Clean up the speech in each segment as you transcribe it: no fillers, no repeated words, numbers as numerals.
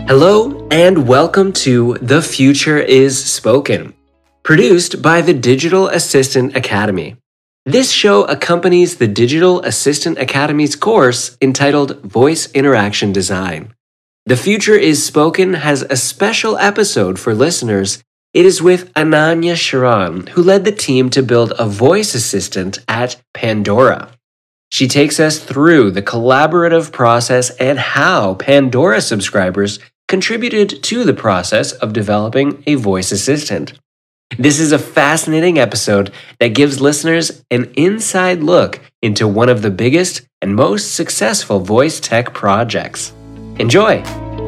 Hello and welcome to The Future is Spoken, produced by the Digital Assistant Academy. This show accompanies the Digital Assistant Academy's course entitled Voice Interaction Design. The Future is Spoken has a special episode for listeners. It is with Ananya Sharan, who led the team to build a voice assistant at Pandora. She takes us through the collaborative process and how Pandora subscribers contributed to the process of developing a voice assistant. This is a fascinating episode that gives listeners an inside look into one of the biggest and most successful voice tech projects. Enjoy!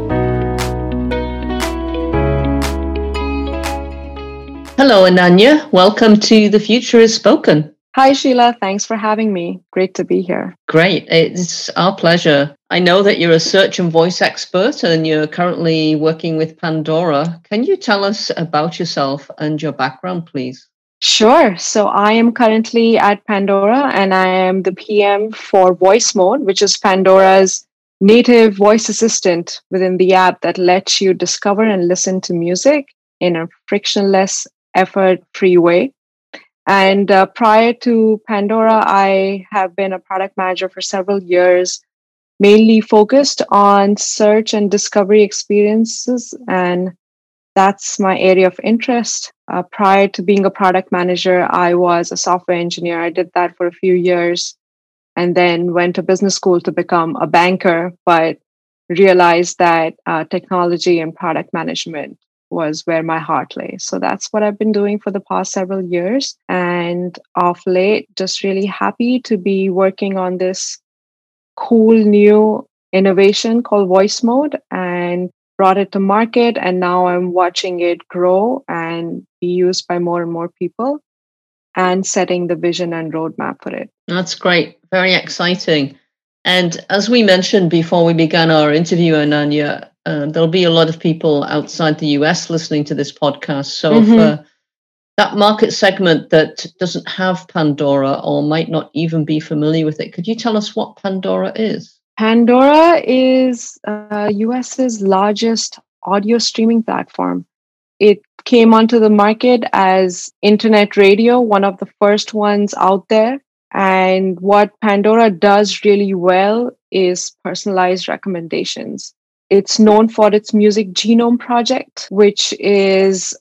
Hello, Ananya. Welcome to The Future is Spoken. Hi, Sheila. Thanks for having me. Great to be here. Great. It's our pleasure. I know that you're a search and voice expert and you're currently working with Pandora. Can you tell us about yourself and your background, please? Sure. So I am currently at Pandora and I am the PM for Voice Mode, which is Pandora's native voice assistant within the app that lets you discover and listen to music in a frictionless, effort-free way. And prior to Pandora, I have been a product manager for several years, mainly focused on search and discovery experiences. And that's my area of interest. Prior to being a product manager, I was a software engineer. I did that for a few years and then went to business school to become a banker, but realized that technology and product management was where my heart lay. So that's what I've been doing for the past several years. And of late, just really happy to be working on this cool new innovation called Voice Mode and brought it to market. And now I'm watching it grow and be used by more and more people and setting the vision and roadmap for it. That's great. Very exciting. And as we mentioned before we began our interview, Ananya, there'll be a lot of people outside the US listening to this podcast. So for that market segment that doesn't have Pandora or might not even be familiar with it, could you tell us what Pandora is? Pandora is US's largest audio streaming platform. It came onto the market as internet radio, one of the first ones out there. And what Pandora does really well is personalized recommendations. It's known for its Music Genome Project, which is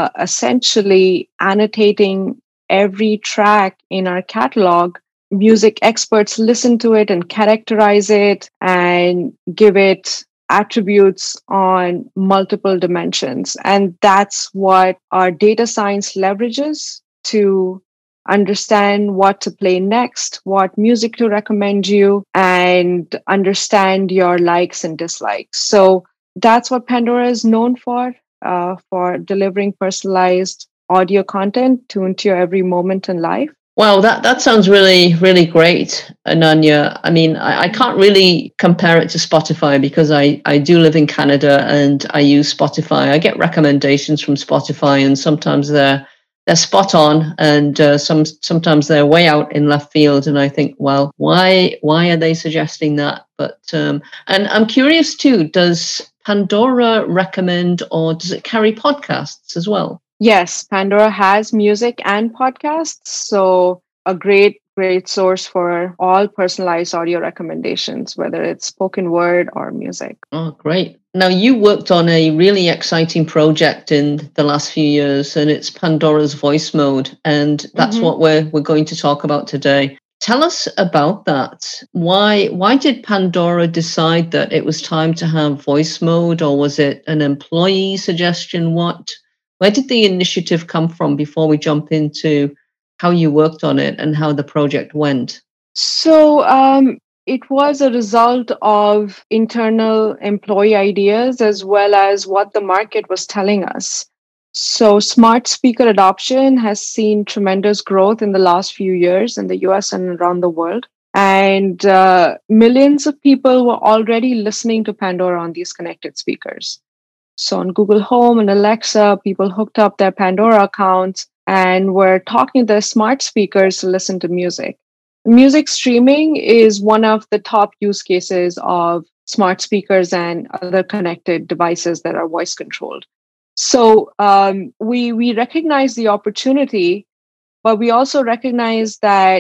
essentially annotating every track in our catalog. Music experts listen to it and characterize it and give it attributes on multiple dimensions. And that's what our data science leverages to understand what to play next, what music to recommend you, and understand your likes and dislikes. So that's what Pandora is known for delivering personalized audio content tuned to your every moment in life. Wow, that sounds really, really great, Ananya. I mean, I can't really compare it to Spotify because I do live in Canada and I use Spotify. I get recommendations from Spotify and sometimes they're spot on, and sometimes they're way out in left field. And I think, well, why are they suggesting that? But and I'm curious too. Does Pandora recommend, or does it carry podcasts as well? Yes, Pandora has music and podcasts, so a great source for all personalized audio recommendations, whether it's spoken word or music. Oh, great. Now, you worked on a really exciting project in the last few years, and it's Pandora's Voice Mode, and that's what we're going to talk about today. Tell us about that. Why did Pandora decide that it was time to have Voice Mode, or was it an employee suggestion? Where did the initiative come from before we jump into how you worked on it and how the project went? So it was a result of internal employee ideas as well as what the market was telling us. So smart speaker adoption has seen tremendous growth in the last few years in the US and around the world. And millions of people were already listening to Pandora on these connected speakers. So on Google Home and Alexa, people hooked up their Pandora accounts and were talking to their smart speakers to listen to music. Music streaming is one of the top use cases of smart speakers and other connected devices that are voice controlled. So we recognize the opportunity, but we also recognize that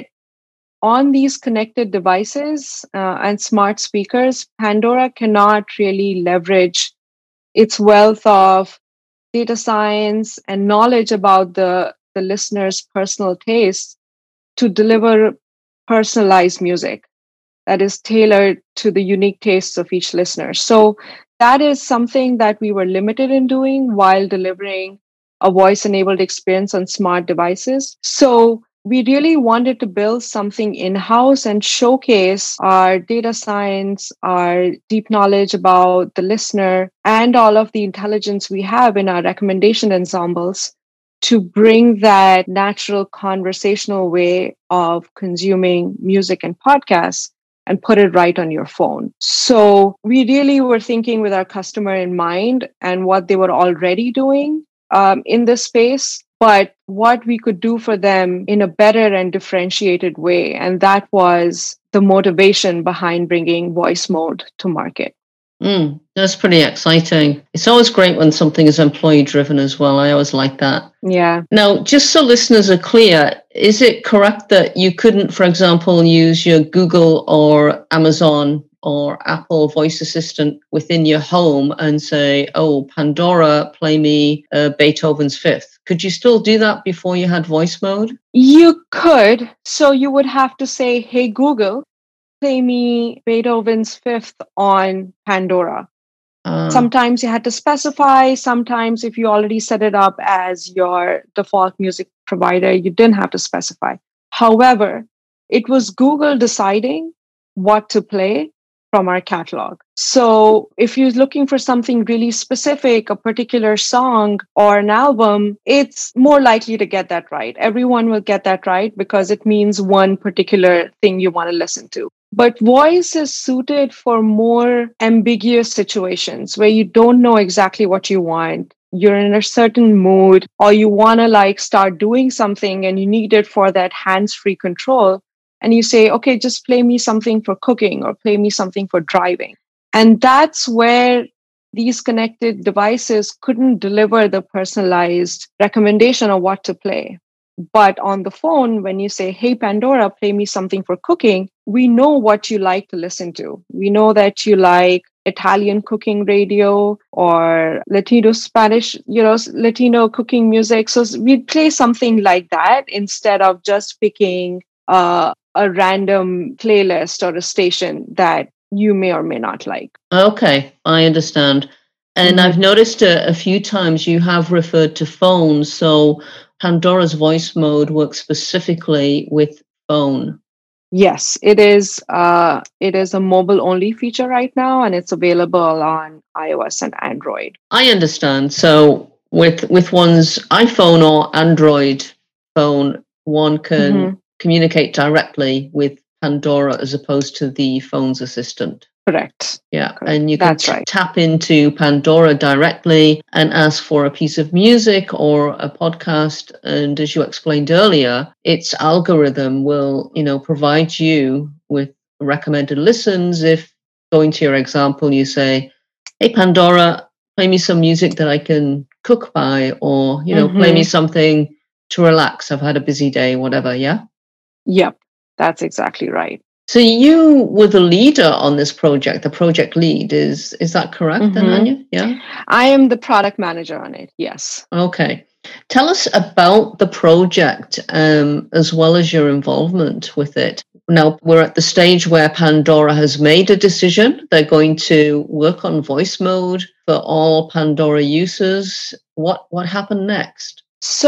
on these connected devices and smart speakers, Pandora cannot really leverage its wealth of data science and knowledge about the listener's personal tastes to deliver personalized music that is tailored to the unique tastes of each listener. So that is something that we were limited in doing while delivering a voice-enabled experience on smart devices. So we really wanted to build something in-house and showcase our data science, our deep knowledge about the listener, and all of the intelligence we have in our recommendation ensembles to bring that natural conversational way of consuming music and podcasts and put it right on your phone. So we really were thinking with our customer in mind and what they were already doing in this space, but what we could do for them in a better and differentiated way. And that was the motivation behind bringing voice mode to market. That's pretty exciting. It's always great when something is employee driven as well. I always like that. Yeah. Now, just so listeners are clear, is it correct that you couldn't, for example, use your Google or Amazon or Apple voice assistant within your home and say, oh, Pandora, play me Beethoven's Fifth? Could you still do that before you had voice mode? You could. So you would have to say, hey, Google, play me Beethoven's Fifth on Pandora. Sometimes you had to specify. Sometimes if you already set it up as your default music provider, you didn't have to specify. However, it was Google deciding what to play from our catalog. So if you're looking for something really specific, a particular song or an album, it's more likely to get that right. Everyone will get that right because it means one particular thing you want to listen to. But voice is suited for more ambiguous situations where you don't know exactly what you want. You're in a certain mood, or you want to start doing something and you need it for that hands-free control. And you say, okay, just play me something for cooking or play me something for driving. And that's where these connected devices couldn't deliver the personalized recommendation of what to play. But on the phone, when you say, hey, Pandora, play me something for cooking, we know what you like to listen to. We know that you like Italian cooking radio or Latino Spanish, Latino cooking music. So we'd play something like that instead of just picking a random playlist or a station that you may or may not like. Okay, I understand. And I've noticed a few times you have referred to phones. So Pandora's voice mode works specifically with phone. Yes, it is. It is a mobile-only feature right now, and it's available on iOS and Android. I understand. So with one's iPhone or Android phone, one can communicate directly with Pandora as opposed to the phone's assistant. Correct. Yeah. Correct. And you can right. tap into Pandora directly and ask for a piece of music or a podcast. And as you explained earlier, its algorithm will, provide you with recommended listens. If, going to your example, you say, hey, Pandora, play me some music that I can cook by, or, play me something to relax. I've had a busy day, whatever. Yeah. Yep. That's exactly right. So you were the leader on this project, the project lead. Is that correct, Ananya? Yeah. I am the product manager on it. Yes. Okay. Tell us about the project as well as your involvement with it. Now, we're at the stage where Pandora has made a decision. They're going to work on voice mode for all Pandora users. What happened next?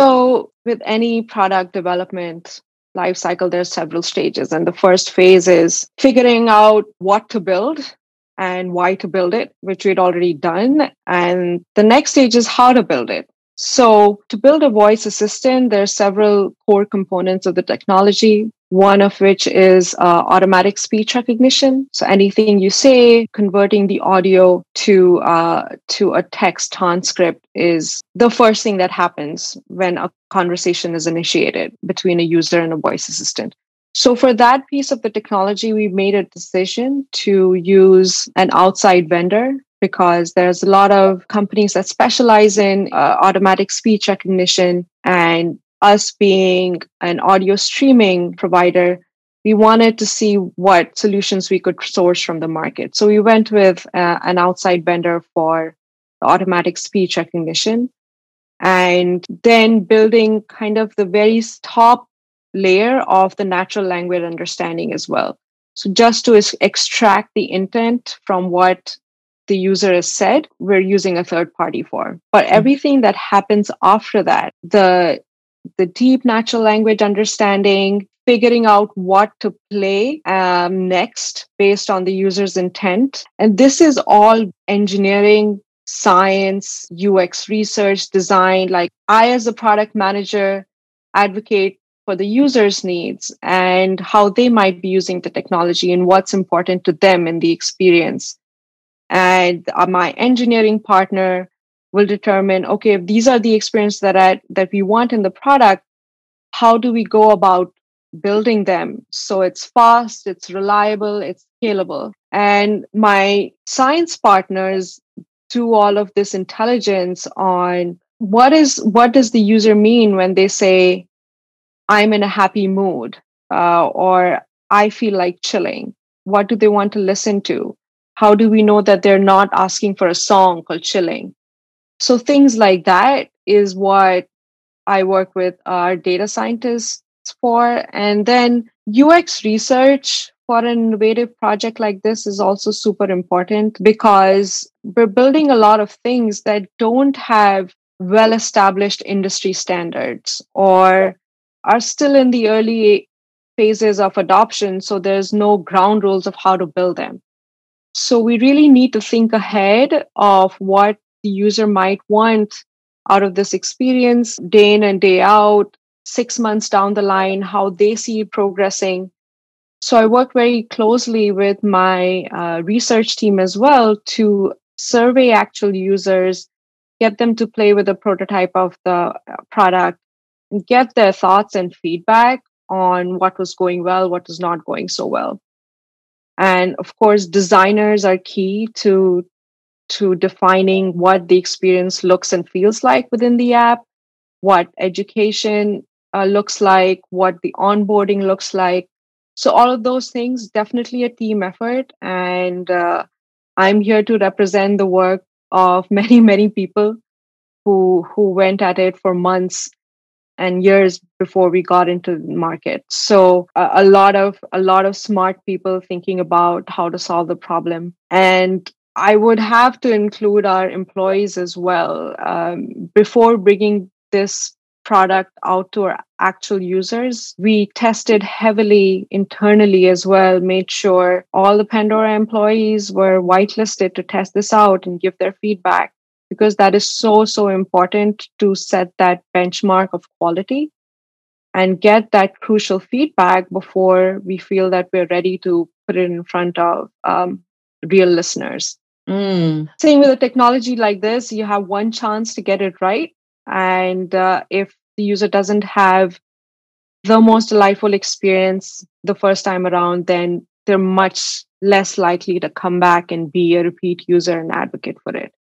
So with any product development life cycle, there's several stages. And the first phase is figuring out what to build and why to build it, which we'd already done. And the next stage is how to build it. So to build a voice assistant, there are several core components of the technology, one of which is automatic speech recognition. So anything you say, converting the audio to a text transcript is the first thing that happens when a conversation is initiated between a user and a voice assistant. So for that piece of the technology, we made a decision to use an outside vendor because there's a lot of companies that specialize in automatic speech recognition, and us being an audio streaming provider, we wanted to see what solutions we could source from the market. So we went with an outside vendor for automatic speech recognition, and then building kind of the very top layer of the natural language understanding as well. So just to extract the intent from what the user has said, we're using a third party for. But everything that happens after that, the deep natural language understanding, figuring out what to play next based on the user's intent. And this is all engineering, science, UX research, design. Like I, as a product manager, advocate for the user's needs and how they might be using the technology and what's important to them in the experience. And my engineering partner will determine, okay, if these are the experiences that we want in the product, how do we go about building them so it's fast, it's reliable, it's scalable? And my science partners do all of this intelligence on what does the user mean when they say, I'm in a happy mood, or I feel like chilling. What do they want to listen to? How do we know that they're not asking for a song called chilling? So things like that is what I work with our data scientists for. And then UX research for an innovative project like this is also super important because we're building a lot of things that don't have well-established industry standards or are still in the early phases of adoption. So there's no ground rules of how to build them. So we really need to think ahead of what the user might want out of this experience day in and day out, 6 months down the line, how they see it progressing. So I work very closely with my research team as well to survey actual users, get them to play with a prototype of the product, and get their thoughts and feedback on what was going well, what was not going so well. And of course, designers are key to defining what the experience looks and feels like within the app, what education looks like, what the onboarding looks like. So all of those things, definitely a team effort. And I'm here to represent the work of many, many people who went at it for months and years before we got into the market. So a lot of smart people thinking about how to solve the problem. And I would have to include our employees as well. Before bringing this product out to our actual users, we tested heavily internally as well, made sure all the Pandora employees were whitelisted to test this out and give their feedback, because that is so, so important to set that benchmark of quality and get that crucial feedback before we feel that we're ready to put it in front of real listeners. Same with a technology like this, you have one chance to get it right. And if the user doesn't have the most delightful experience the first time around, then they're much less likely to come back and be a repeat user and advocate for it.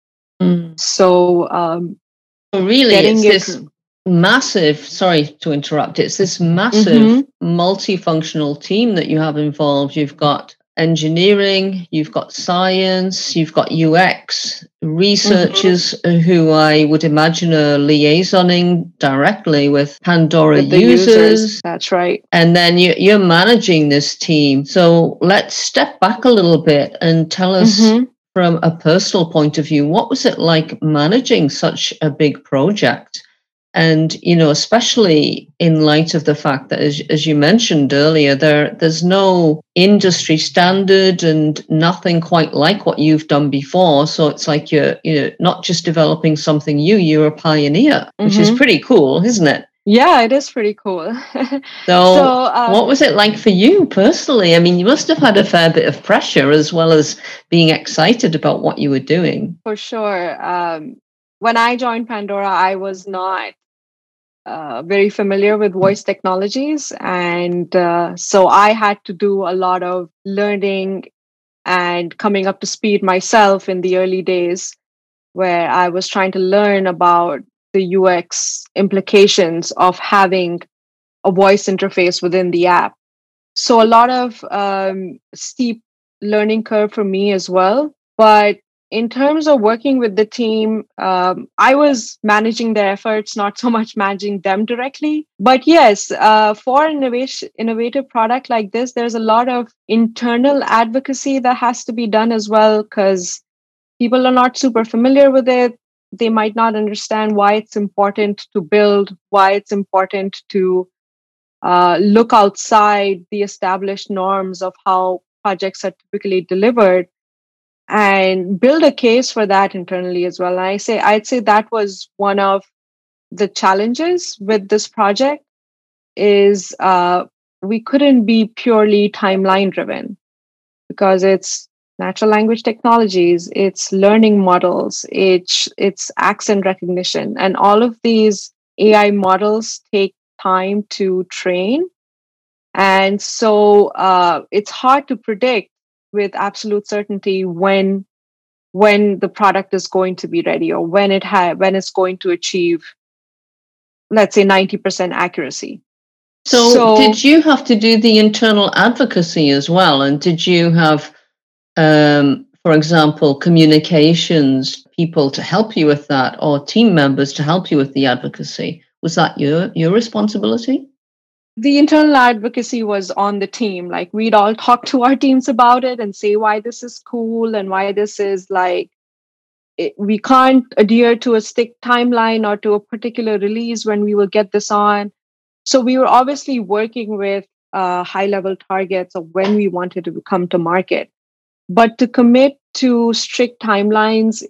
So really, it's this massive, sorry to interrupt, it's this massive multifunctional team that you have involved. You've got engineering, you've got science, you've got UX, researchers who I would imagine are liaisoning directly with Pandora users. That's right. And then you're managing this team. So let's step back a little bit and tell us from a personal point of view, what was it like managing such a big project? And, you know, especially in light of the fact that, as you mentioned earlier, there's no industry standard and nothing quite like what you've done before. So it's like you're not just developing something new, you're a pioneer, which is pretty cool, isn't it? Yeah, it is pretty cool. So what was it like for you personally? I mean, you must have had a fair bit of pressure as well as being excited about what you were doing. For sure. When I joined Pandora, I was not very familiar with voice technologies. And so I had to do a lot of learning and coming up to speed myself in the early days, where I was trying to learn about the UX implications of having a voice interface within the app. So a lot of steep learning curve for me as well. But in terms of working with the team, I was managing their efforts, not so much managing them directly. But yes, for an innovative product like this, there's a lot of internal advocacy that has to be done as well, because people are not super familiar with it. They might not understand why it's important to build, why it's important to look outside the established norms of how projects are typically delivered, and build a case for that internally as well. And I'd say that was one of the challenges with this project is we couldn't be purely timeline driven, because it's natural language technologies, it's learning models, it's accent recognition, and all of these AI models take time to train. And so it's hard to predict with absolute certainty when the product is going to be ready, or when it's going to achieve, let's say, 90% accuracy. So did you have to do the internal advocacy as well? And did you have, for example, communications people to help you with that, or team members to help you with the advocacy? Was that your responsibility? The internal advocacy was on the team. Like, we'd all talk to our teams about it and say why this is cool and why this is like, we can't adhere to a strict timeline or to a particular release when we will get this on. So we were obviously working with high level targets of when we wanted to come to market. But to commit to strict timelines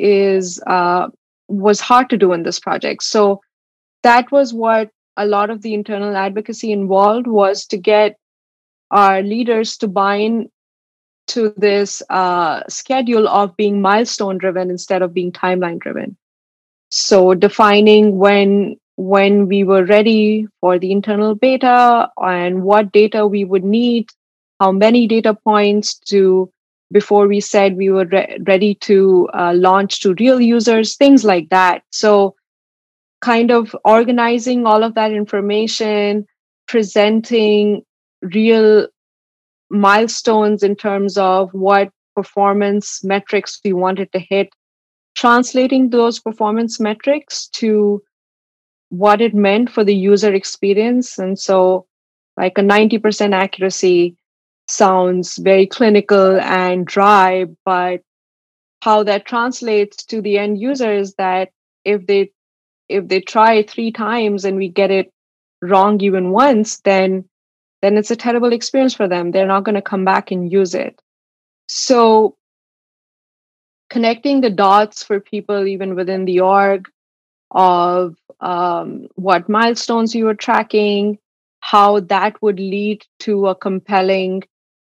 was hard to do in this project. So that was what a lot of the internal advocacy involved, was to get our leaders to buy in to this schedule of being milestone driven instead of being timeline driven. So defining when we were ready for the internal beta and what data we would need, how many data points before we said we were ready to launch to real users, things like that. So kind of organizing all of that information, presenting real milestones in terms of what performance metrics we wanted to hit, translating those performance metrics to what it meant for the user experience. And so, like, a 90% accuracy sounds very clinical and dry, but how that translates to the end user is that if they try 3 times and we get it wrong even once, then it's a terrible experience for them. They're not going to come back and use it. So connecting the dots for people even within the org of what milestones you were tracking, how that would lead to a compelling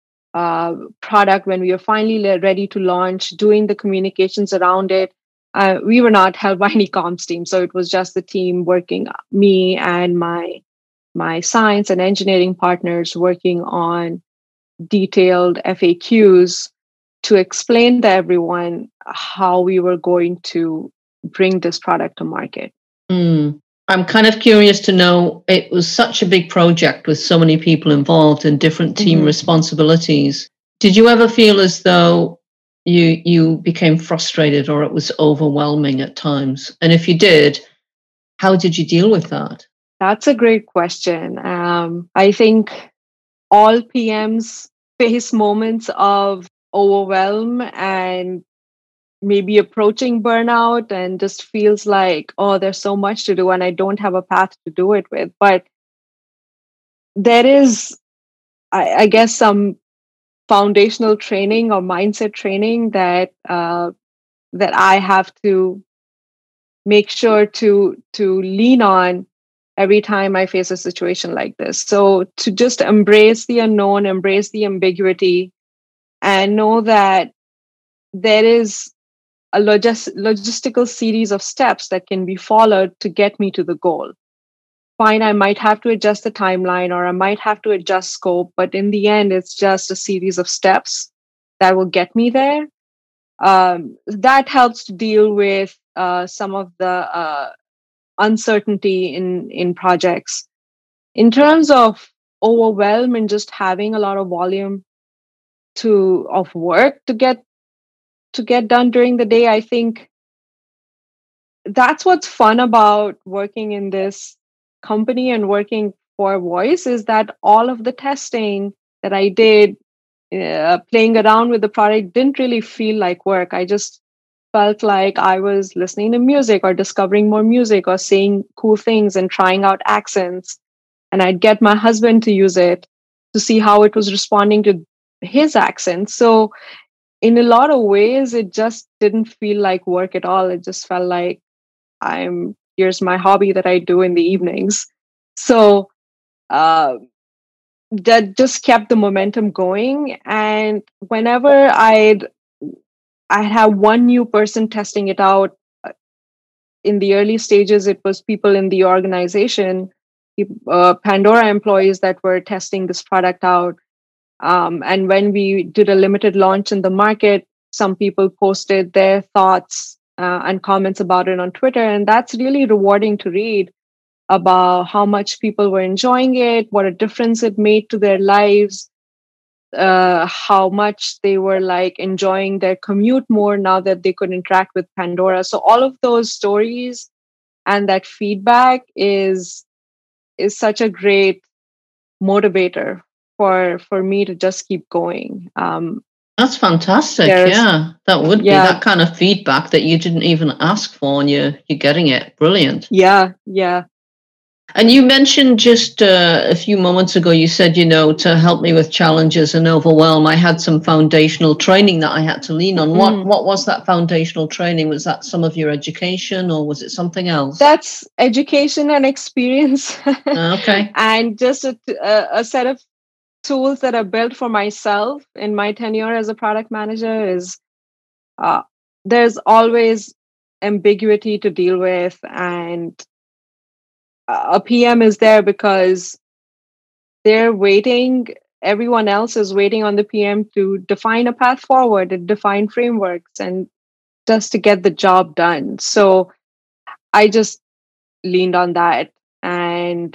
product when we were finally ready to launch, doing the communications around it. We were not held by any comms team, so it was just the team working, me and my science and engineering partners working on detailed FAQs to explain to everyone how we were going to bring this product to market. I'm kind of curious to know, it was such a big project with so many people involved and different team responsibilities. Did you ever feel as though you became frustrated or it was overwhelming at times? And if you did, how did you deal with that? That's a great question. I think all PMs face moments of overwhelm and maybe approaching burnout, and just feels like, oh, there's so much to do and I don't have a path to do it with. But there is, I guess, some foundational training or mindset training that I have to make sure to lean on every time I face a situation like this. So to just embrace the unknown, embrace the ambiguity, and know that there is a logistical series of steps that can be followed to get me to the goal. fine, I might have to adjust the timeline or I might have to adjust scope, but in the end, it's just a series of steps that will get me there. That helps to deal with some of the uncertainty in projects. In terms of overwhelm and just having a lot of volume of work to get done during the day, I think that's what's fun about working in this company and working for Voice, is that all of the testing that I did, playing around with the product, didn't really feel like work. I just felt like I was listening to music or discovering more music or saying cool things and trying out accents. And I'd get my husband to use it to see how it was responding to his accent. So in a lot of ways, it just didn't feel like work at all. It just felt like here's my hobby that I do in the evenings. So that just kept the momentum going. And whenever I'd have one new person testing it out, in the early stages, it was people in the organization, Pandora employees that were testing this product out. And when we did a limited launch in the market, some people posted their thoughts and comments about it on Twitter. And that's really rewarding to read, about how much people were enjoying it, what a difference it made to their lives, how much they were like enjoying their commute more now that they could interact with Pandora. So all of those stories and that feedback is such a great motivator for me to just keep going. That's fantastic. Yeah, that would be that kind of feedback that you didn't even ask for, and you're getting it. Brilliant. Yeah. And you mentioned just a few moments ago, you said, to help me with challenges and overwhelm, I had some foundational training that I had to lean on. What was that foundational training? Was that some of your education, or was it something else? That's education and experience. Okay. And just a set of tools that are built for myself in my tenure as a product manager is there's always ambiguity to deal with, and a PM is there because they're waiting. Everyone else is waiting on the PM to define a path forward and define frameworks and just to get the job done. So I just leaned on that, and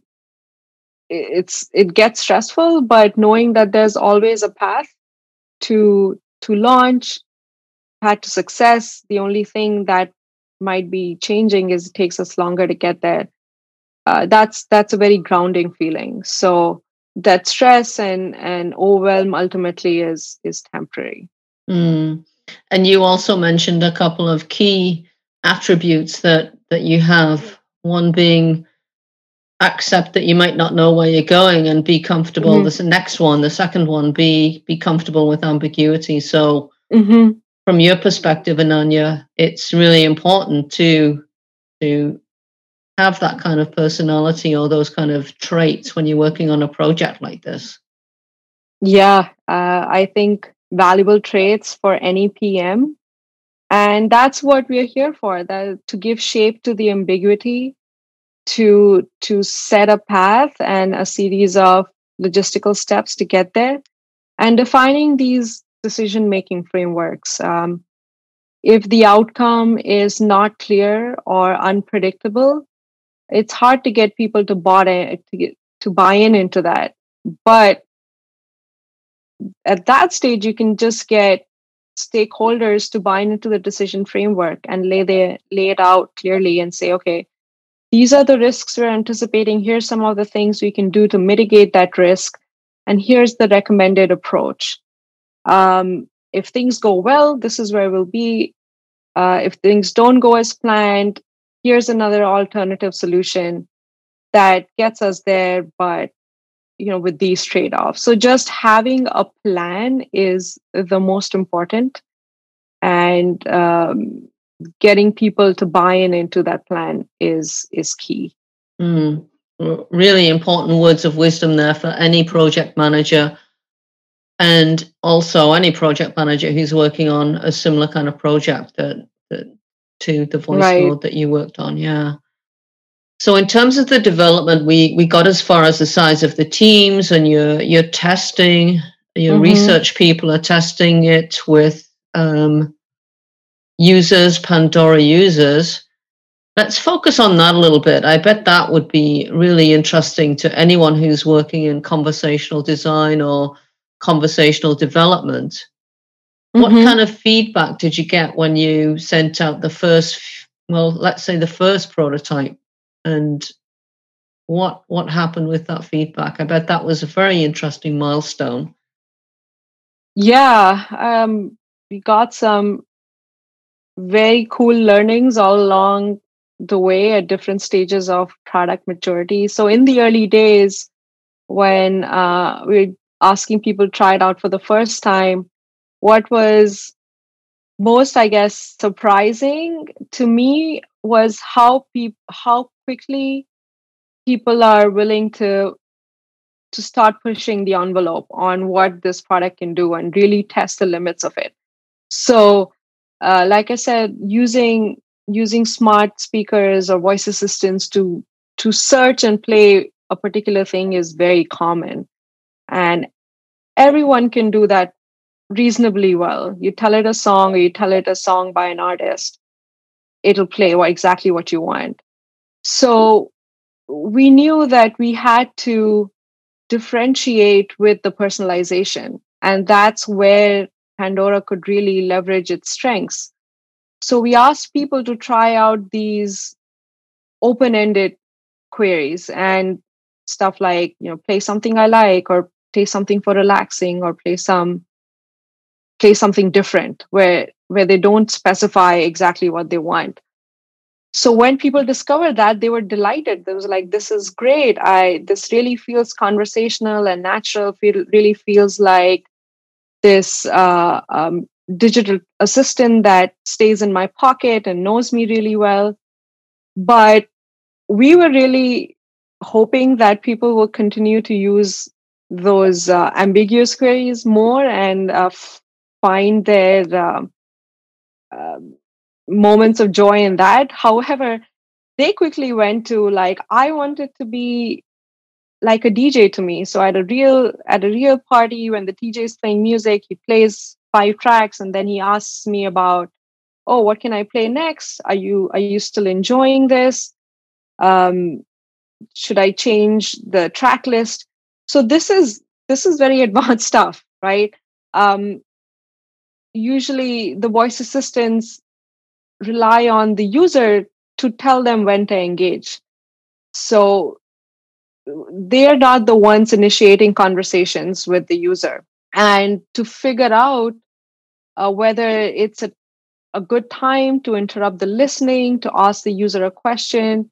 it gets stressful, but knowing that there's always a path to launch, path to success. The only thing that might be changing is it takes us longer to get there. That's a very grounding feeling. So that stress and overwhelm ultimately is temporary. And you also mentioned a couple of key attributes that you have. One being accept that you might not know where you're going and be comfortable. This next one, the second one, be comfortable with ambiguity. So from your perspective, Ananya, it's really important to have that kind of personality or those kind of traits when you're working on a project like this. Yeah, I think valuable traits for any PM. And that's what we're here for, that to give shape to the ambiguity, to set a path and a series of logistical steps to get there, and defining these decision-making frameworks. If the outcome is not clear or unpredictable, it's hard to get people to buy in into that. But at that stage, you can just get stakeholders to buy into the decision framework and lay it out clearly and say, okay, these are the risks we're anticipating. Here's some of the things we can do to mitigate that risk. And here's the recommended approach. If things go well, this is where we'll be. If things don't go as planned, here's another alternative solution that gets us there, but with these trade-offs. So just having a plan is the most important, and getting people to buy into that plan is key. Really important words of wisdom there for any project manager, and also any project manager who's working on a similar kind of project that to the voice mode that you worked on. Yeah. So in terms of the development, we got as far as the size of the teams, and your testing, your research people are testing it with users, Pandora users. Let's focus on that a little bit. I bet that would be really interesting to anyone who's working in conversational design or conversational development. What kind of feedback did you get when you sent out the first, well, let's say the first prototype? And what happened with that feedback? I bet that was a very interesting milestone. Yeah, we got some very cool learnings all along the way at different stages of product maturity. So in the early days, when we were asking people to try it out for the first time, what was most, I guess, surprising to me was how quickly people are willing to start pushing the envelope on what this product can do and really test the limits of it. So, like I said, using smart speakers or voice assistants to search and play a particular thing is very common, and everyone can do that reasonably well. You tell it a song, or you tell it a song by an artist, it'll play exactly what you want. So we knew that we had to differentiate with the personalization, and that's where Pandora could really leverage its strengths. So we asked people to try out these open-ended queries and stuff like, play something I like, or play something for relaxing, or play something different, where they don't specify exactly what they want. So when people discovered that, they were delighted. They was like, this is great. This really feels conversational and natural. Really feels like this digital assistant that stays in my pocket and knows me really well. But we were really hoping that people will continue to use those ambiguous queries more and find their moments of joy in that. However, they quickly went to like, I want it to be like a DJ to me. So at a real party, when the DJ is playing music, he plays 5 tracks, and then he asks me about, oh, what can I play next? Are you still enjoying this? Should I change the track list? So this is very advanced stuff, right? Usually the voice assistants rely on the user to tell them when to engage. So they're not the ones initiating conversations with the user. And to figure out whether it's a good time to interrupt the listening, to ask the user a question,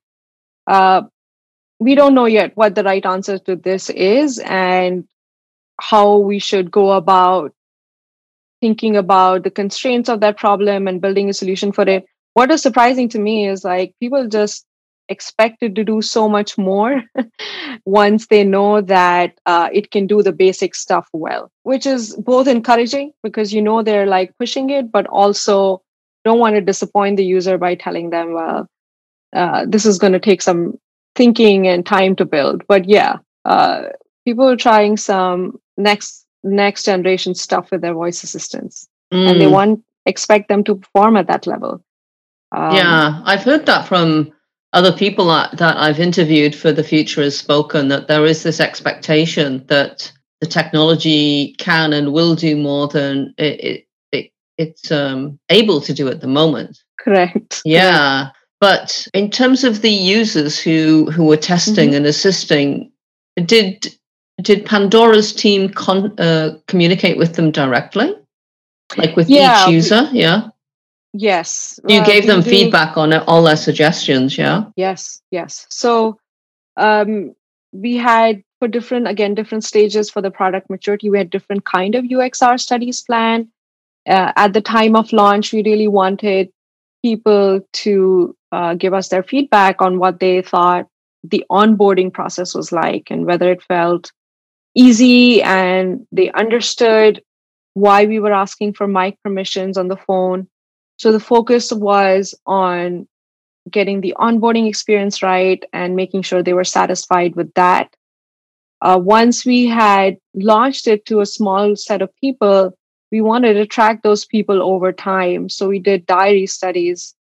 we don't know yet what the right answer to this is and how we should go about thinking about the constraints of that problem and building a solution for it. What is surprising to me is like people just expected to do so much more once they know that it can do the basic stuff well, which is both encouraging because they're like pushing it, but also don't want to disappoint the user by telling them, well, this is going to take some thinking and time to build. But yeah, people are trying some next generation stuff with their voice assistants, and they expect them to perform at that level. Yeah, I've heard that from other people that I've interviewed for The Future Is Spoken, that there is this expectation that the technology can and will do more than it's able to do at the moment. Correct. Yeah. Correct. But in terms of the users who were testing and assisting, did Pandora's team communicate with them directly? Like with each user? Yes. You gave them feedback on all their suggestions, yeah? Yes. So we had, for different stages for the product maturity, we had different kind of UXR studies planned. At the time of launch, we really wanted people to give us their feedback on what they thought the onboarding process was like and whether it felt easy and they understood why we were asking for mic permissions on the phone. So the focus was on getting the onboarding experience right and making sure they were satisfied with that. Once we had launched it to a small set of people, we wanted to track those people over time. So we did diary studies.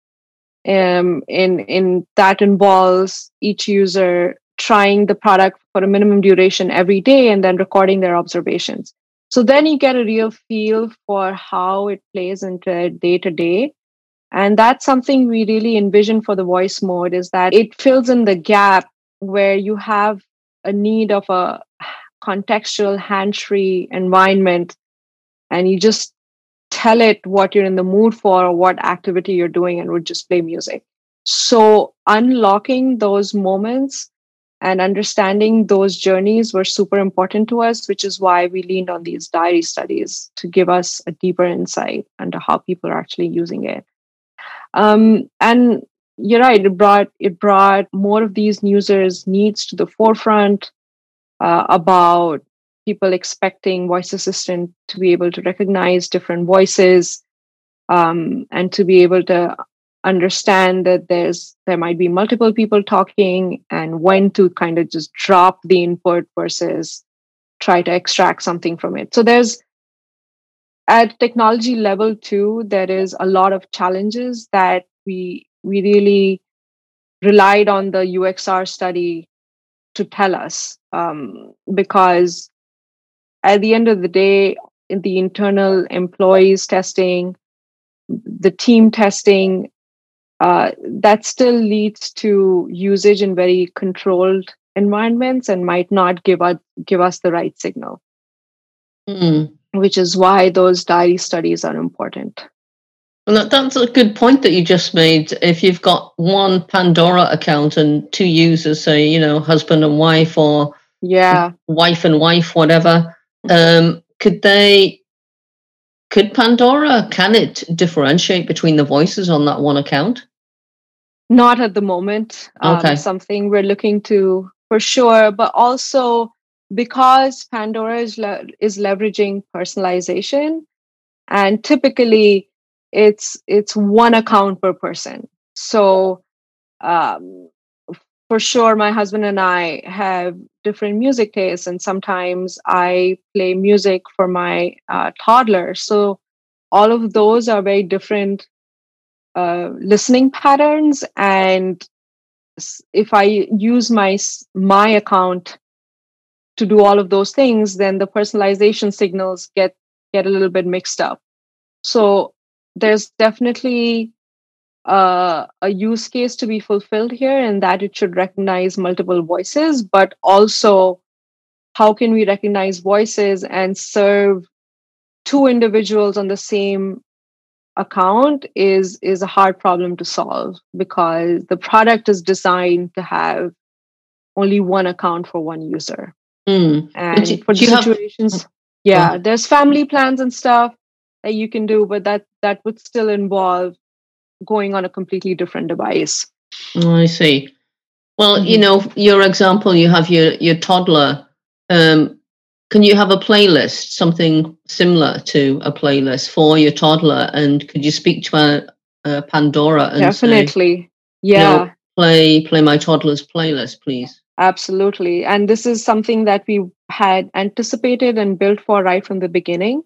In that involves each user trying the product for a minimum duration every day and then recording their observations. So then you get a real feel for how it plays into day to day. And that's something we really envision for the voice mode, is that it fills in the gap where you have a need of a contextual hands-free environment and you just tell it what you're in the mood for or what activity you're doing and would just play music. So unlocking those moments and understanding those journeys were super important to us, which is why we leaned on these diary studies to give us a deeper insight into how people are actually using it. And you're right, it brought more of these users' needs to the forefront, about people expecting voice assistant to be able to recognize different voices, and to be able to understand that there might be multiple people talking and when to kind of just drop the input versus try to extract something from it. So there's, at technology level too, there is a lot of challenges that we really relied on the UXR study to tell us, because at the end of the day, in the internal employees testing, the team testing, that still leads to usage in very controlled environments and might not give us the right signal. Which is why those diary studies are important. Well, that's a good point that you just made. If you've got one Pandora account and two users, say, husband and wife, or wife and wife, whatever, could Pandora, can it differentiate between the voices on that one account? Not at the moment. Okay. Something we're looking to for sure, but also because Pandora is leveraging personalization, and typically it's one account per person. So for sure, my husband and I have different music tastes, and sometimes I play music for my toddler. So all of those are very different listening patterns, and if I use my account to do all of those things, then the personalization signals get a little bit mixed up. So there's definitely a use case to be fulfilled here, and that it should recognize multiple voices, but also how can we recognize voices and serve two individuals on the same account is a hard problem to solve, because the product is designed to have only one account for one user. And for the situations, there's family plans and stuff that you can do, but that would still involve going on a completely different device. Oh, I see. Well, your example, you have your toddler. Can you have a playlist, something similar to a playlist for your toddler? And could you speak to a Pandora and definitely say, play my toddler's playlist, please? Absolutely. And this is something that we had anticipated and built for right from the beginning.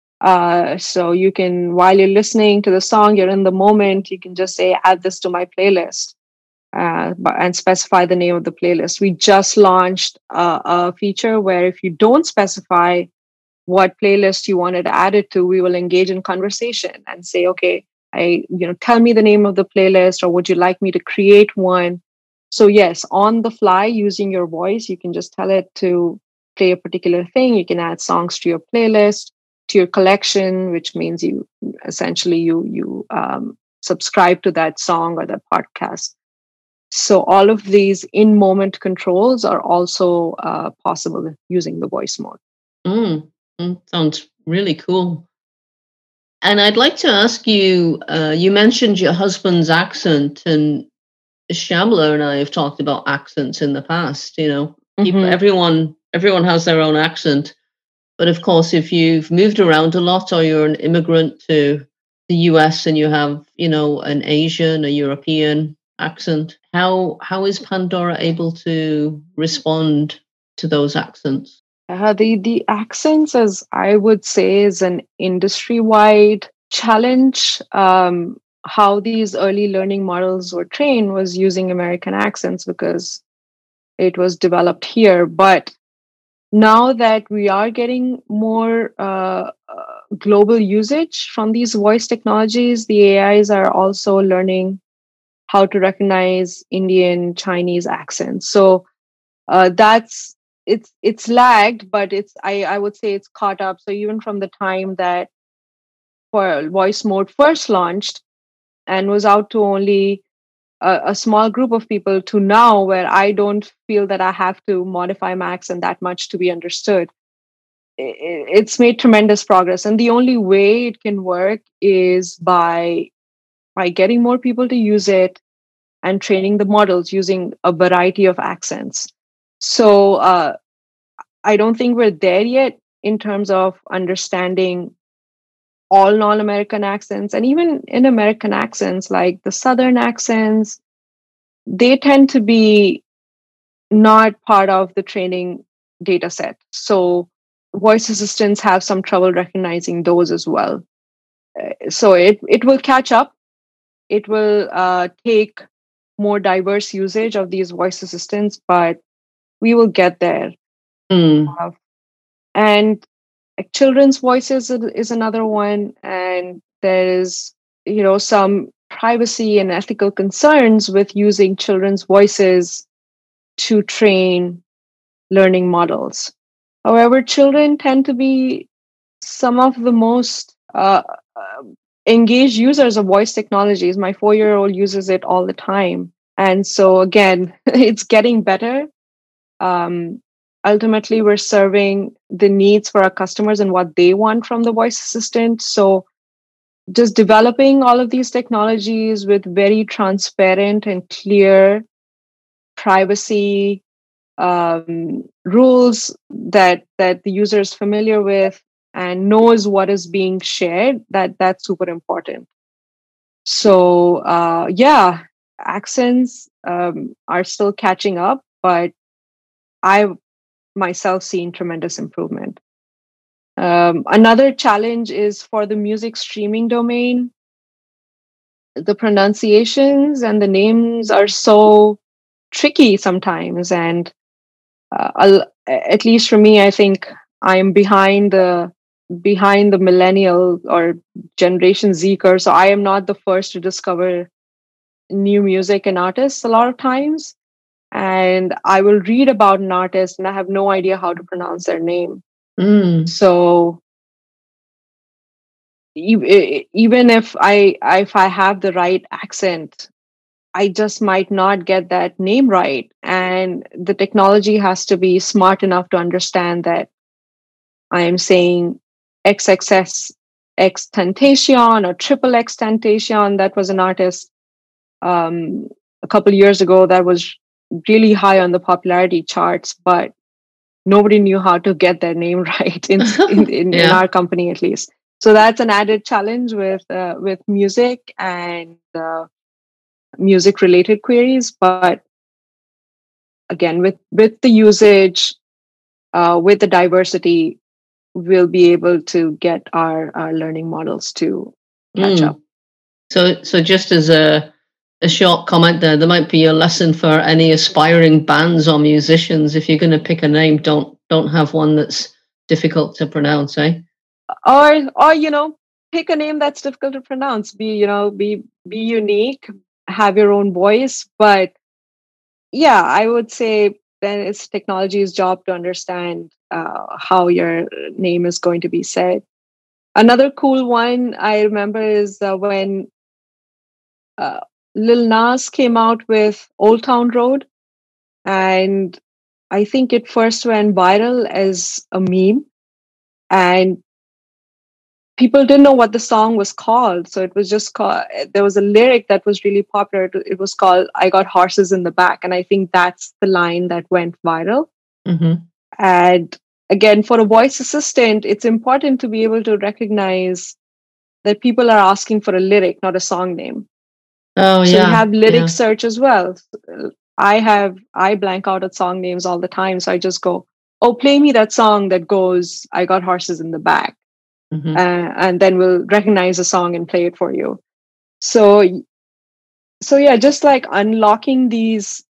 So you can, while you're listening to the song, you're in the moment, you can just say, add this to my playlist, and specify the name of the playlist. We just launched a feature where if you don't specify what playlist you wanted to add it to, we will engage in conversation and say, okay, tell me the name of the playlist, or would you like me to create one? So yes, on the fly, using your voice, you can just tell it to play a particular thing. You can add songs to your playlist, to your collection, which means you essentially subscribe to that song or that podcast. So all of these in-moment controls are also possible using the voice mode. Sounds really cool. And I'd like to ask you, you mentioned your husband's accent, and Shyamala and I have talked about accents in the past. Everyone has their own accent. But of course, if you've moved around a lot, or you're an immigrant to the US and you have, an Asian, a European, accent. How is Pandora able to respond to those accents? The accents, as I would say, is an industry-wide challenge. How these early learning models were trained was using American accents because it was developed here. But now that we are getting more global usage from these voice technologies, the AIs are also learning how to recognize Indian, Chinese accents. So that's it's lagged, but I would say it's caught up. So even from the time that for voice mode first launched and was out to only a small group of people to now where I don't feel that I have to modify my accent that much to be understood. It's made tremendous progress, and the only way it can work is by getting more people to use it and training the models using a variety of accents. So I don't think we're there yet in terms of understanding all non-American accents. And even in American accents, like the Southern accents, they tend to be not part of the training data set. So voice assistants have some trouble recognizing those as well. So it will catch up. It will take more diverse usage of these voice assistants, but we will get there. And like children's voices is another one, and there is some privacy and ethical concerns with using children's voices to train learning models. However, children tend to be some of the most engaged users of voice technologies. My 4-year-old uses it all the time, and so again, it's getting better. Ultimately, we're serving the needs for our customers and what they want from the voice assistant. So just developing all of these technologies with very transparent and clear privacy rules that the user is familiar with and knows what is being shared, that's super important. So accents are still catching up, but I've myself seen tremendous improvement. Another challenge is for the music streaming domain. The pronunciations and the names are so tricky sometimes, and at least for me, I think I'm behind the millennial or Generation Z curve. So I am not the first to discover new music and artists a lot of times. And I will read about an artist and I have no idea how to pronounce their name. So even if I have the right accent, I just might not get that name right. And the technology has to be smart enough to understand that I am saying XXS Xtentacion or Triple Xtentacion. That was an artist a couple years ago that was really high on the popularity charts, but nobody knew how to get their name right in our company, at least. So that's an added challenge with music and music related queries. But again, with the usage, with the diversity, we'll be able to get our learning models to catch up. So just as a short comment there might be a lesson for any aspiring bands or musicians. If you're going to pick a name, don't have one that's difficult to pronounce, eh? Or pick a name that's difficult to pronounce. Be unique, have your own voice. But yeah, I would say then it's technology's job to understand how your name is going to be said. Another cool one I remember is when Lil Nas came out with Old Town Road, and I think it first went viral as a meme, and people didn't know what the song was called. So it was just called, there was a lyric that was really popular. It was called "I Got Horses in the Back." And I think that's the line that went viral. And again, for a voice assistant, it's important to be able to recognize that people are asking for a lyric, not a song name. Oh, So yeah. we have lyric search as well. I blank out at song names all the time. So I just go, oh, play me that song that goes, I got horses in the back. Mm-hmm. And then we'll recognize the song and play it for you. So yeah, just like unlocking these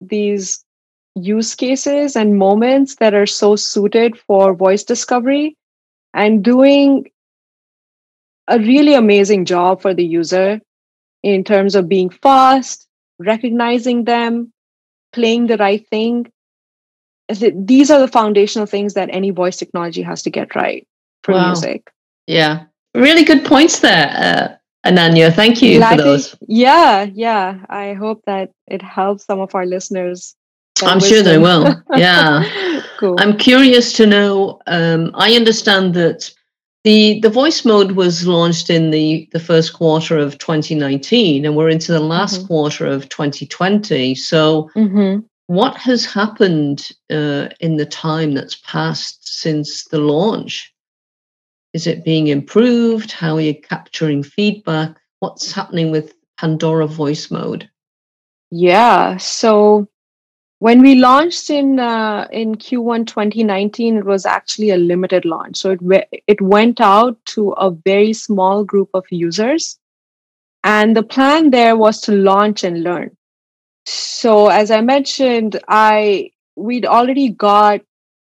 use cases and moments that are so suited for voice discovery and doing a really amazing job for the user in terms of being fast, recognizing them, playing the right thing. These are the foundational things that any voice technology has to get right for music. Yeah. Really good points there, Ananya. Thank you for those. Yeah. I hope that it helps some of our listeners. I'm sure they will. Yeah. Cool. I'm curious to know, I understand that the voice mode was launched in the first quarter of 2019, and we're into the last quarter of 2020. So what has happened in the time that's passed since the launch? Is it being improved? How are you capturing feedback? What's happening with Pandora voice mode? Yeah, so when we launched in Q1 2019, it was actually a limited launch. So it went out to a very small group of users. And the plan there was to launch and learn. So as I mentioned, we'd already got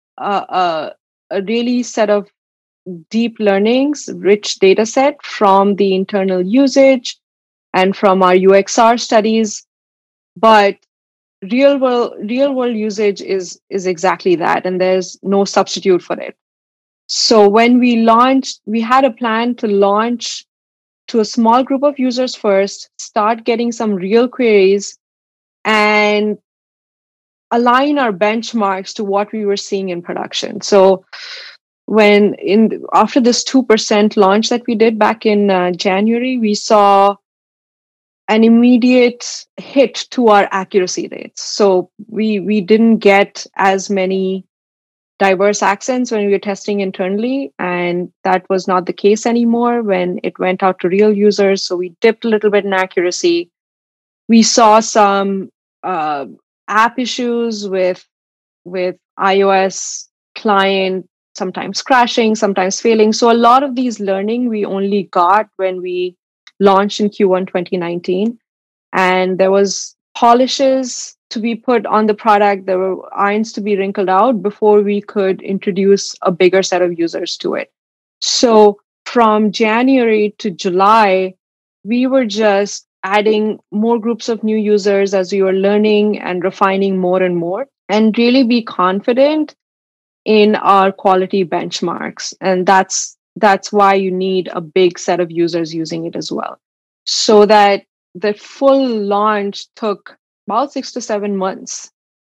a really set of deep learnings, rich data set from the internal usage and from our UXR studies. But real world usage is exactly that, and there's no substitute for it. So when we launched, we had a plan to launch to a small group of users first, start getting some real queries, and align our benchmarks to what we were seeing in production. So after this 2% launch that we did back in January, we saw an immediate hit to our accuracy rates. So we didn't get as many diverse accents when we were testing internally, and that was not the case anymore when it went out to real users. So we dipped a little bit in accuracy. We saw some app issues with iOS client, sometimes crashing, sometimes failing. So a lot of these learning we only got when we launched in Q1 2019. And there was polishes to be put on the product. There were irons to be wrinkled out before we could introduce a bigger set of users to it. So from January to July, we were just adding more groups of new users as we were learning and refining more and more, and really be confident in our quality benchmarks. And that's why you need a big set of users using it as well. So that the full launch took about 6 to 7 months,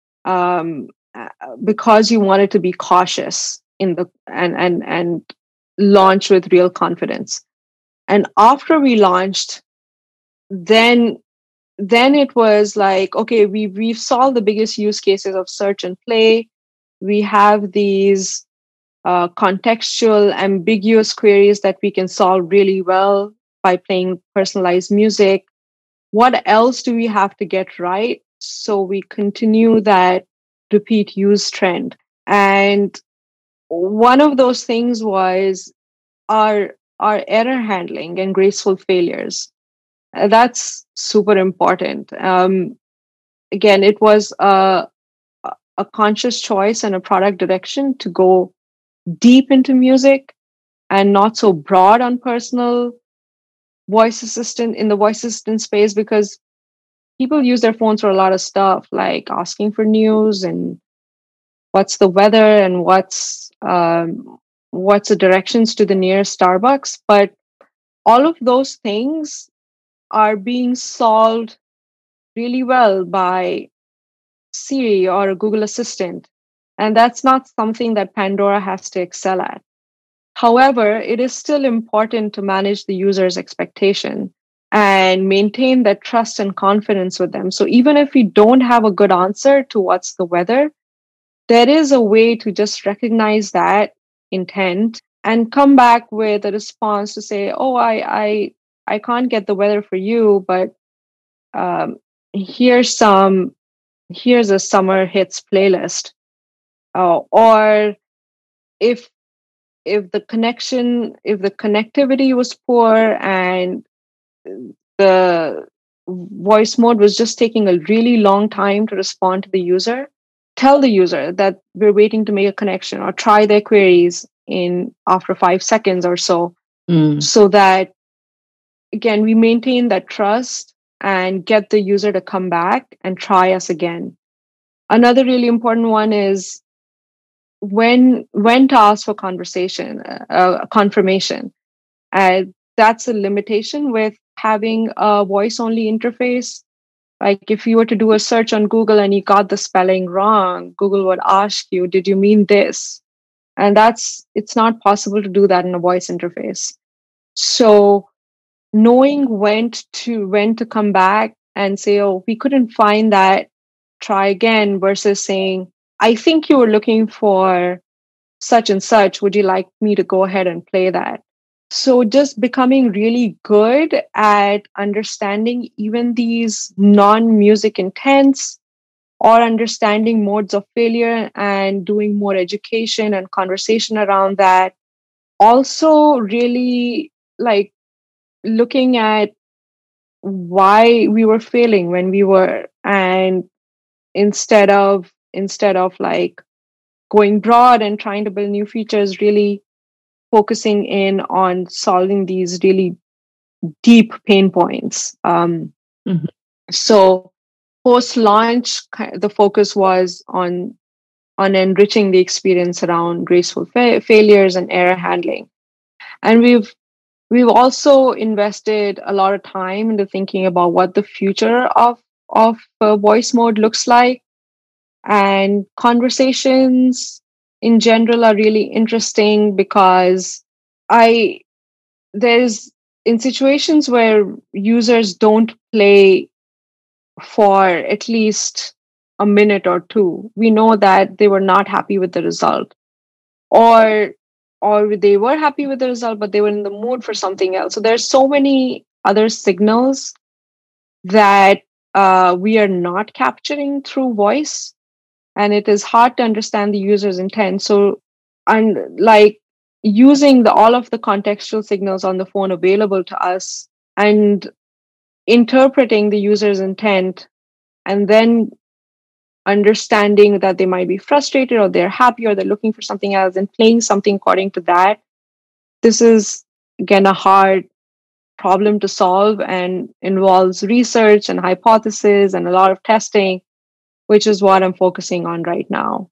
because you wanted to be cautious in the and launch with real confidence. And after we launched, then it was like, okay, we've solved the biggest use cases of search and play. We have these contextual, ambiguous queries that we can solve really well by playing personalized music. What else do we have to get right so we continue that repeat use trend? And one of those things was our error handling and graceful failures. That's super important. Again, it was a conscious choice and a product direction to go deep into music and not so broad on personal voice assistant in the voice assistant space, because people use their phones for a lot of stuff, like asking for news and what's the weather and what's the directions to the nearest Starbucks. But all of those things are being solved really well by Siri or a Google Assistant. And that's not something that Pandora has to excel at. However, it is still important to manage the user's expectation and maintain that trust and confidence with them. So even if we don't have a good answer to what's the weather, there is a way to just recognize that intent and come back with a response to say, oh, I can't get the weather for you, but um, here's a summer hits playlist, or if if the connectivity was poor and the voice mode was just taking a really long time to respond to the user, tell the user that we're waiting to make a connection, or try their queries in after 5 seconds or so, so that again we maintain that trust and get the user to come back and try us again. Another really important one is when to ask for confirmation. That's a limitation with having a voice only interface. Like if you were to do a search on Google and you got the spelling wrong, Google would ask you, did you mean this? And it's not possible to do that in a voice interface. So knowing when to come back and say, oh, we couldn't find that, try again, versus saying, I think you were looking for such and such. Would you like me to go ahead and play that? So just becoming really good at understanding even these non-music intents, or understanding modes of failure and doing more education and conversation around that. Also really like looking at why we were failing when we were, and instead of like going broad and trying to build new features, really focusing in on solving these really deep pain points. So post launch, the focus was on enriching the experience around graceful failures and error handling. And we've also invested a lot of time into thinking about what the future of voice mode looks like. And conversations in general are really interesting because there's in situations where users don't play for at least a minute or two, we know that they were not happy with the result, or they were happy with the result but they were in the mood for something else. So there's so many other signals that we are not capturing through voice, and it is hard to understand the user's intent. So, and like using all of the contextual signals on the phone available to us and interpreting the user's intent, and then understanding that they might be frustrated or they're happy or they're looking for something else, and playing something according to that. This is again a hard problem to solve and involves research and hypothesis and a lot of testing, which is what I'm focusing on right now.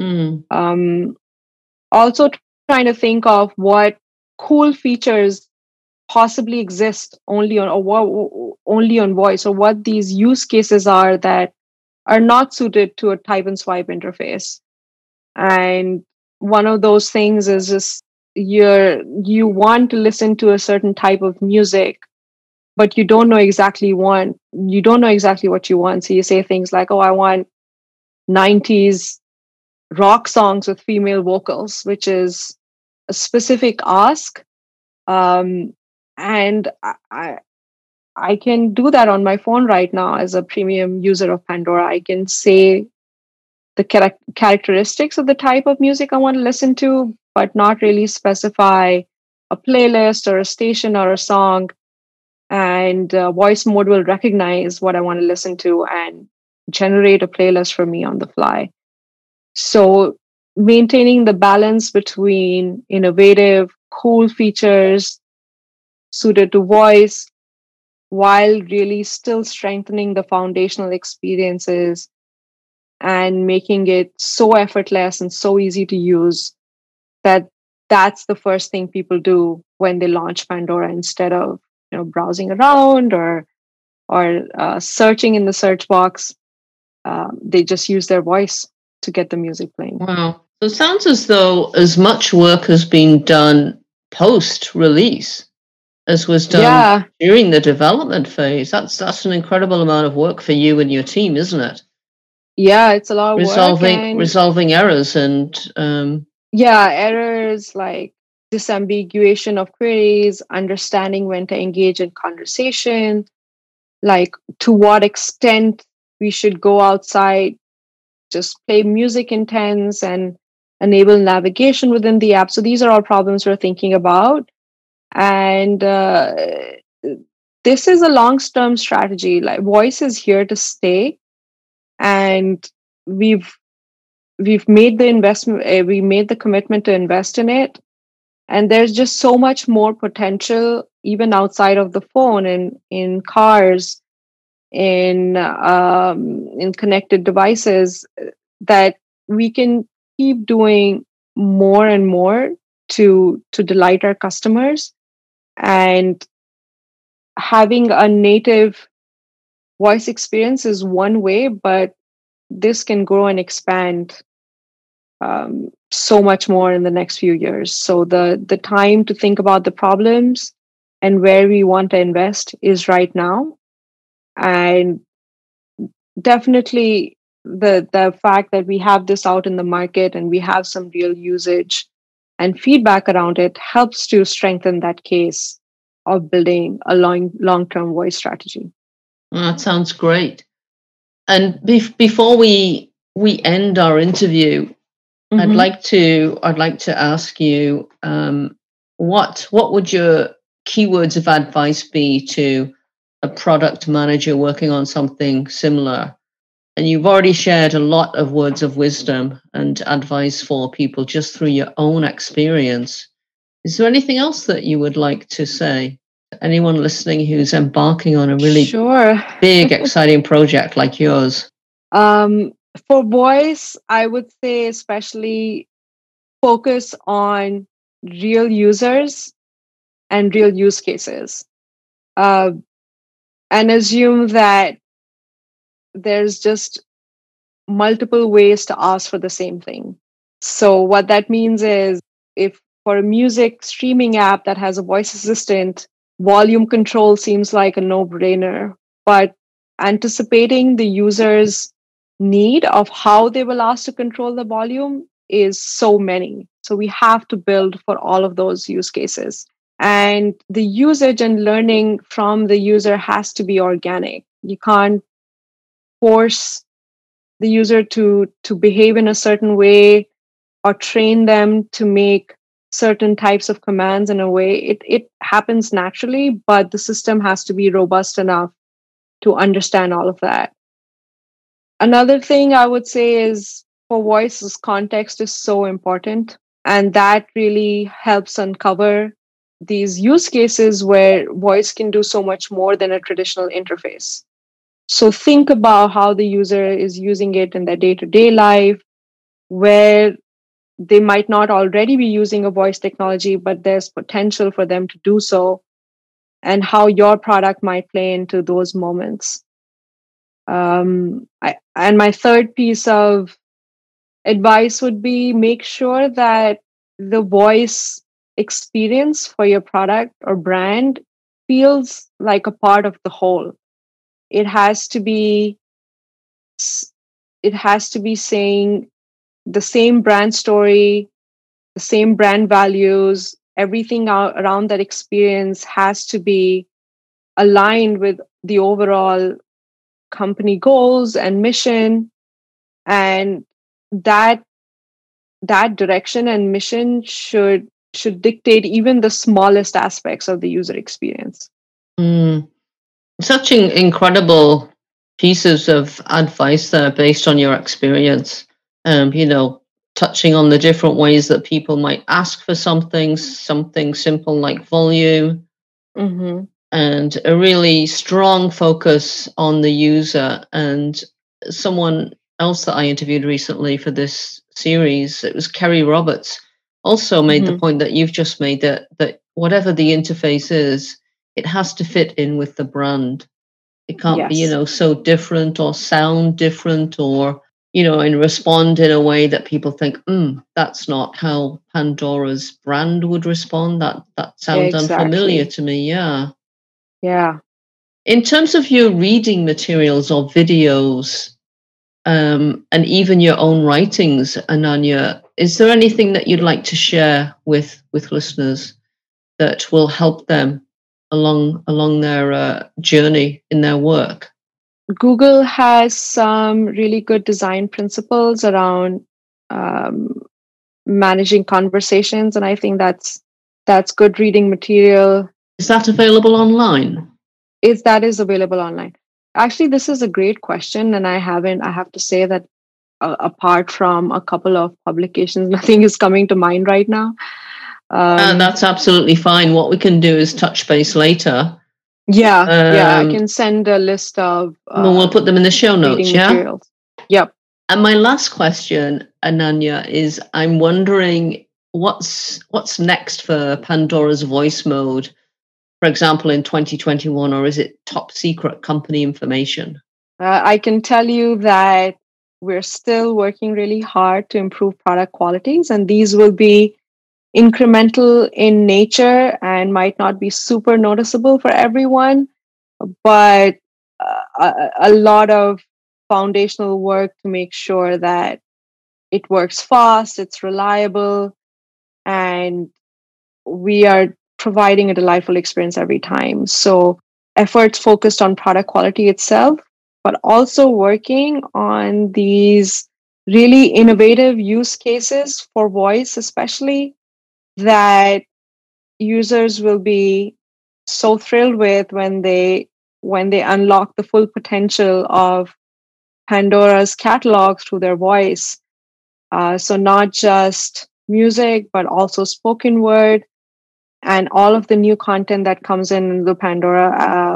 Also trying to think of what cool features possibly exist only on voice, or what these use cases are that are not suited to a type and swipe interface. And one of those things is just you want to listen to a certain type of music, but you don't know exactly what you want. So you say things like, oh, I want 90s rock songs with female vocals, which is a specific ask. And I can do that on my phone right now as a premium user of Pandora. I can say the characteristics of the type of music I want to listen to, but not really specify a playlist or a station or a song. And voice mode will recognize what I want to listen to and generate a playlist for me on the fly. So maintaining the balance between innovative, cool features suited to voice, while really still strengthening the foundational experiences and making it so effortless and so easy to use that that's the first thing people do when they launch Pandora, instead of browsing around or searching in the search box. They just use their voice to get the music playing. Wow. So it sounds as though as much work has been done post-release as was done during the development phase. That's an incredible amount of work for you and your team, isn't it? Yeah, it's a lot of work. Resolving errors and... errors like disambiguation of queries, understanding when to engage in conversation, like to what extent we should go outside, just play music intense and enable navigation within the app. So these are all problems we're thinking about. And this is a long-term strategy. Like voice is here to stay. And we've made the investment, we made the commitment to invest in it. And there's just so much more potential, even outside of the phone, and in cars, in connected devices, that we can keep doing more and more to delight our customers. And having a native voice experience is one way, but this can grow and expand so much more in the next few years. So the time to think about the problems and where we want to invest is right now. And definitely the fact that we have this out in the market and we have some real usage and feedback around it helps to strengthen that case of building a long-term voice strategy. That sounds great. And before we end our interview, mm-hmm. I'd like to ask you, what would your keywords of advice be to a product manager working on something similar? And you've already shared a lot of words of wisdom and advice for people just through your own experience. Is there anything else that you would like to say to anyone listening who's embarking on a really big, exciting project like yours? For voice, I would say especially focus on real users and real use cases. And assume that there's just multiple ways to ask for the same thing. So what that means is, if for a music streaming app that has a voice assistant, volume control seems like a no-brainer, but anticipating the user's need of how they will ask to control the volume is so many. So we have to build for all of those use cases. And the usage and learning from the user has to be organic. You can't force the user to behave in a certain way or train them to make certain types of commands in a way. It happens naturally, but the system has to be robust enough to understand all of that. Another thing I would say is, for voice, context is so important. And that really helps uncover these use cases where voice can do so much more than a traditional interface. So think about how the user is using it in their day-to-day life, where they might not already be using a voice technology, but there's potential for them to do so, and how your product might play into those moments. And my third piece of advice would be, make sure that the voice experience for your product or brand feels like a part of the whole. It has to be saying the same brand story, the same brand values, everything around that experience has to be aligned with the overall company goals and mission. And that direction and mission should dictate even the smallest aspects of the user experience. Such incredible pieces of advice there based on your experience. Touching on the different ways that people might ask for something simple like volume, mm-hmm. and a really strong focus on the user. And someone else that I interviewed recently for this series, it was Kerry Roberts, also made mm-hmm. the point that you've just made, that whatever the interface is, it has to fit in with the brand. It can't be, so different or sound different or, and respond in a way that people think, that's not how Pandora's brand would respond. That sounds unfamiliar to me. Yeah. Yeah. In terms of your reading materials or videos, and even your own writings, Ananya, is there anything that you'd like to share with listeners that will help them along their journey in their work? Google has some really good design principles around managing conversations, and I think that's good reading material. Is that available online? That is available online. Actually, this is a great question, and I have to say that apart from a couple of publications, nothing is coming to mind right now. And that's absolutely fine. What we can do is touch base later. Yeah, I can send a list of. We'll put them in the show notes. Yeah. Materials. Yep. And my last question, Ananya, is I'm wondering what's next for Pandora's Voice Mode, for example, in 2021, or is it top secret company information? I can tell you that we're still working really hard to improve product qualities, and these will be incremental in nature and might not be super noticeable for everyone, but a lot of foundational work to make sure that it works fast, it's reliable, and we are providing a delightful experience every time. So efforts focused on product quality itself, but also working on these really innovative use cases for voice, especially, that users will be so thrilled with when they unlock the full potential of Pandora's catalog through their voice. So not just music, but also spoken word, and all of the new content that comes in the Pandora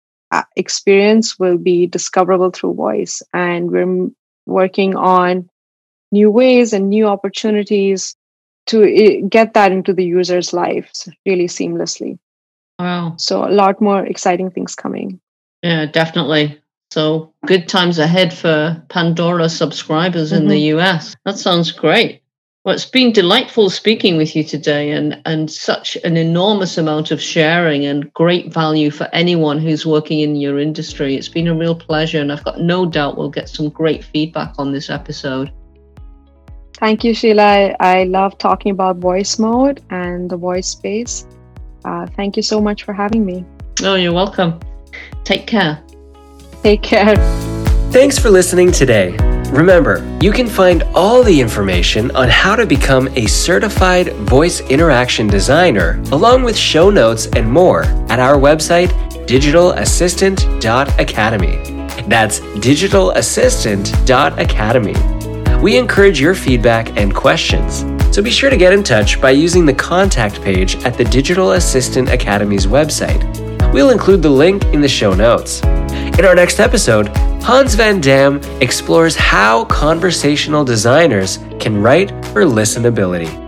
experience will be discoverable through voice. And we're working on new ways and new opportunities to get that into the user's lives really seamlessly. Wow. So a lot more exciting things coming. Yeah, definitely. So good times ahead for Pandora subscribers in the US. That sounds great. Well, it's been delightful speaking with you today, and such an enormous amount of sharing and great value for anyone who's working in your industry. It's been a real pleasure, and I've got no doubt we'll get some great feedback on this episode. Thank you, Sheila. I love talking about voice mode and the voice space. Thank you so much for having me. Oh, you're welcome. Take care. Take care. Thanks for listening today. Remember, you can find all the information on how to become a certified voice interaction designer, along with show notes and more, at our website, digitalassistant.academy. That's digitalassistant.academy. We encourage your feedback and questions, so be sure to get in touch by using the contact page at the Digital Assistant Academy's website. We'll include the link in the show notes. In our next episode, Hans van Dam explores how conversational designers can write for listenability.